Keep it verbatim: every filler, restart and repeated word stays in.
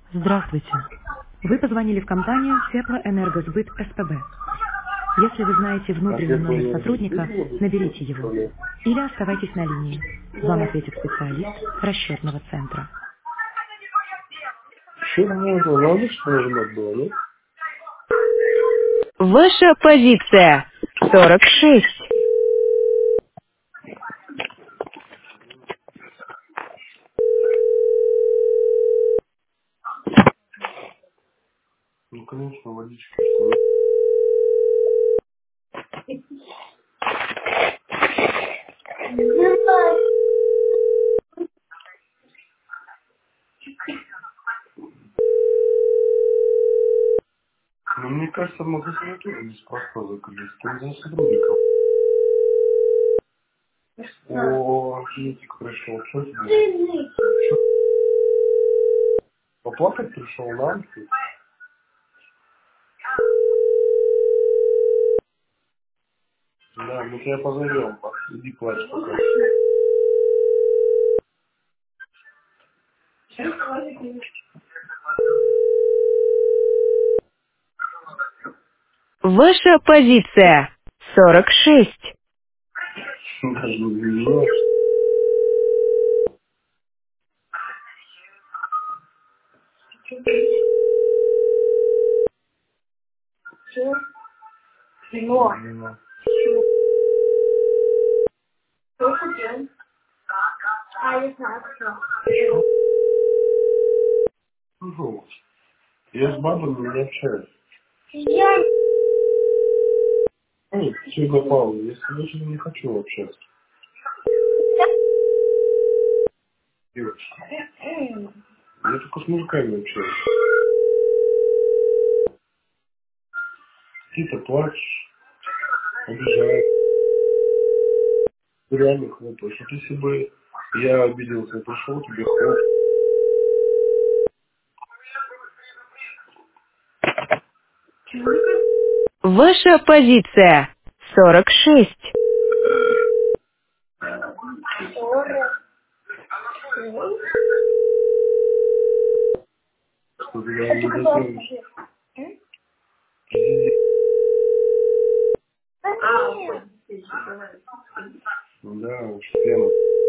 Здравствуйте. Вы позвонили в компанию Теплоэнергосбыт СПБ. Если вы знаете А внутренний тепло номер не сотрудника, будет наберите его. управлять? Или оставайтесь на линии. Вам ответит специалист расчетного центра. Что мне это надо, что нажимать было, нет? Ваша позиция сорок шесть. Ну, конечно, водичка, что ли. Но мне кажется, магазин тоже неспроста закрылись. Там за сотрудников. О, Финитик пришел. Что тебе? Что? Поплакать пришел, да? Да, мы тебя позовем. Иди плачь пока. Ваша позиция сорок шесть. Даже не извиняешь. Но. Ну, я с бабами не общаюсь. Эй, сегодня Павел, я с тобой не хочу общаться. Девочка. Я только с мужиками общаюсь. Ты-то плачешь, обижаешь, ты реально хлопаешь. Вот если бы я обиделся, пришел тебе хлоп. Ваша позиция сорок шесть. Что ты я не дотянешь. Иди. Да, уж тема.